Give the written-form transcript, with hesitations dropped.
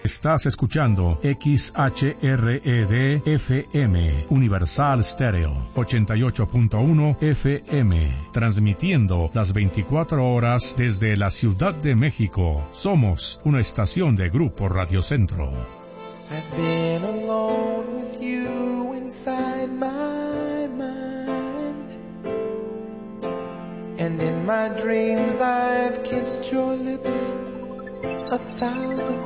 Estás escuchando XHRED-FM, Universal Stereo, 88.1 FM, transmitiendo las 24 horas desde la Ciudad de México. Somos una estación de Grupo Radio Centro. I've been alone with you inside my mind, and in my dreams I've kissed your lips 1,000